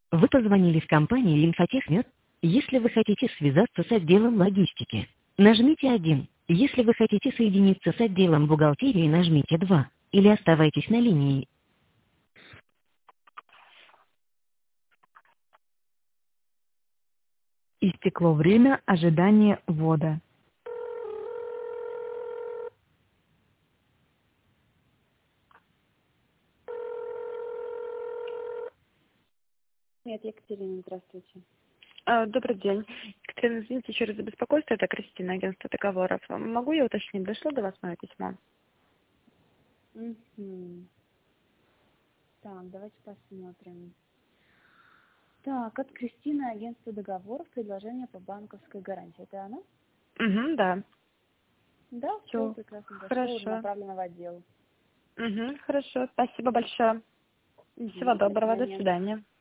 Вы позвонили в компанию «Лимфотехмет». Если вы хотите связаться с отделом логистики, нажмите 1. Если вы хотите соединиться с отделом бухгалтерии, нажмите 2. Или оставайтесь на линии. Истекло время ожидания ввода. Нет, Екатерина, здравствуйте. Добрый день. Екатерина, извините еще раз за беспокойство. Это Кристина, агентство договоров. Могу я уточнить, дошло до вас мое письмо? Угу. Так, давайте посмотрим. Так, от Кристины, агентство договоров, предложение по банковской гарантии. Это она? Угу, да. Да, все прекрасно. Дошло, уже Хорошо. направлено в отдел. Угу, хорошо. Спасибо большое. Всего доброго. До свидания.